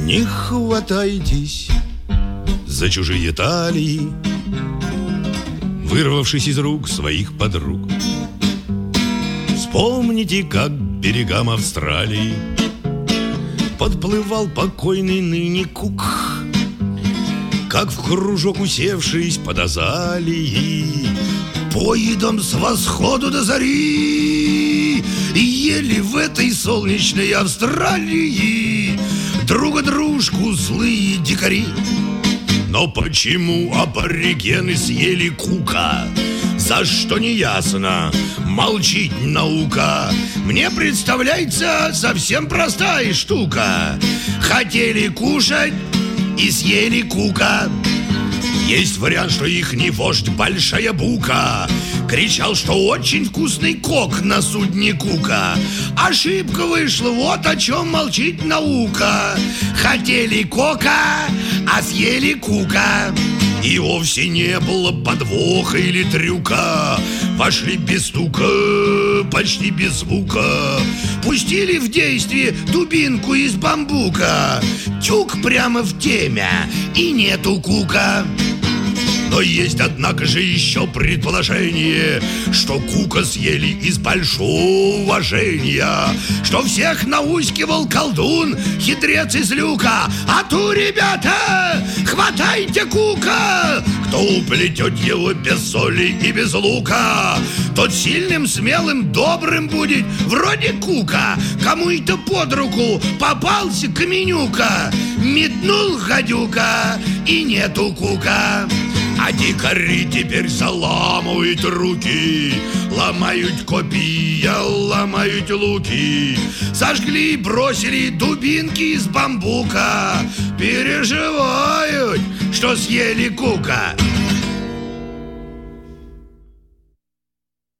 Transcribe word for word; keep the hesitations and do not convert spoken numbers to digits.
Не хватайтесь за чужие талии, вырвавшись из рук своих подруг. Вспомните, как к берегам Австралии подплывал покойный ныне Кук, как в кружок усевшись под азалией поедом с восходу до зари ели в этой солнечной Австралии друга дружку злые дикари. Но почему аборигены съели Кука? За что не ясно, молчит наука. Мне представляется совсем простая штука. Хотели кушать и съели Кука. Есть вариант, что ихний вождь Большая Бука кричал, что очень вкусный кок на судне Кука. Ошибка вышла, вот о чем молчит наука. Хотели кока, а съели Кука. И вовсе не было подвоха или трюка. Вошли без стука, почти без звука. Пустили в действие дубинку из бамбука. Тюк прямо в темя, и нету Кука. Но есть, однако же, еще предположение, что Кука съели из большого уважения, что всех наускивал колдун, хитрец из люка. А ту, ребята, хватайте Кука! Кто уплетет его без соли и без лука, тот сильным, смелым, добрым будет, вроде Кука. Кому-то под руку попался каменюка, метнул гадюка, и нету Кука. А дикари теперь заламывают руки, ломают копья, ломают луки. Сожгли и бросили дубинки из бамбука. Переживают, что съели Кука.